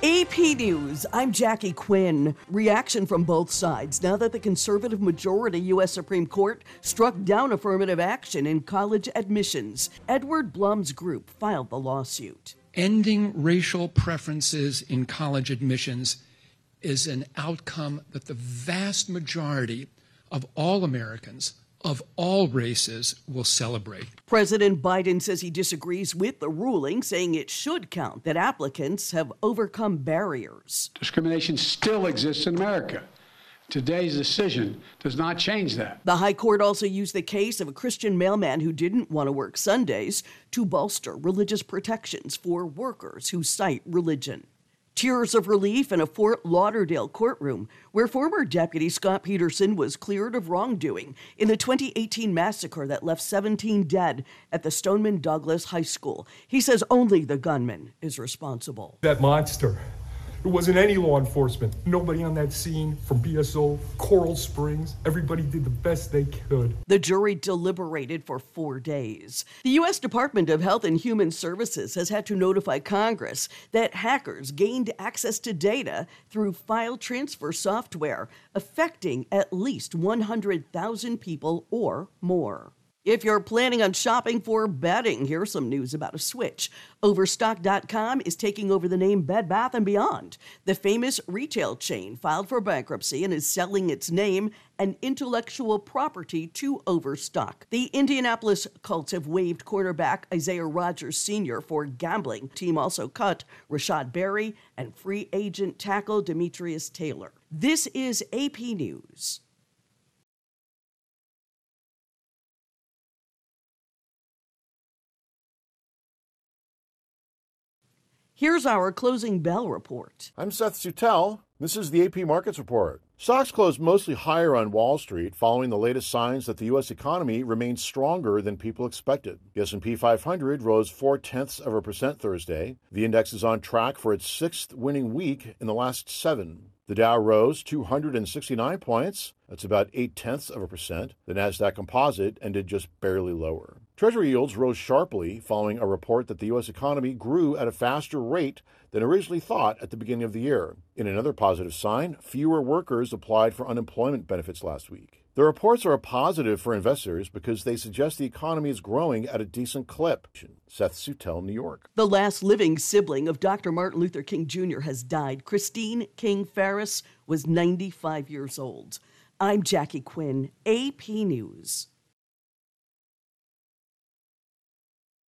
AP News, I'm Jackie Quinn. Reaction from both sides now that the conservative majority U.S. Supreme Court struck down affirmative action in college admissions. Edward Blum's group filed the lawsuit. Ending racial preferences in college admissions is an outcome that the vast majority of all Americans of all races will celebrate. President Biden says he disagrees with the ruling, saying it should count that applicants have overcome barriers. Discrimination still exists in America. Today's decision does not change that. The High Court also used the case of a Christian mailman who didn't want to work Sundays to bolster religious protections for workers who cite religion. Tears of relief in a Fort Lauderdale courtroom where former Deputy Scott Peterson was cleared of wrongdoing in the 2018 massacre that left 17 dead at the Stoneman Douglas High School. He says only the gunman is responsible. That monster. It wasn't any law enforcement. Nobody on that scene from BSO, Coral Springs. Everybody did the best they could. The jury deliberated for 4 days. The U.S. Department of Health and Human Services has had to notify Congress that hackers gained access to data through file transfer software, affecting at least 100,000 people or more. If you're planning on shopping for bedding, here's some news about a switch. Overstock.com is taking over the name Bed Bath & Beyond. The famous retail chain filed for bankruptcy and is selling its name and intellectual property to Overstock. The Indianapolis Colts have waived quarterback Isaiah Rodgers Sr. for gambling. The team also cut Rashad Berry and free agent tackle Demetrius Taylor. This is AP News. Here's our closing bell report. I'm Seth Sutel. This is the AP Markets Report. Stocks closed mostly higher on Wall Street following the latest signs that the U.S. economy remains stronger than people expected. The S&P 500 rose 0.4% Thursday. The index is on track for its sixth winning week in the last 7. The Dow rose 269 points. That's about 0.8%. The Nasdaq Composite ended just barely lower. Treasury yields rose sharply following a report that the U.S. economy grew at a faster rate than originally thought at the beginning of the year. In another positive sign, fewer workers applied for unemployment benefits last week. The reports are a positive for investors because they suggest the economy is growing at a decent clip. Seth Sutel, New York. The last living sibling of Dr. Martin Luther King Jr. has died. Christine King Ferris was 95 years old. I'm Jackie Quinn, AP News.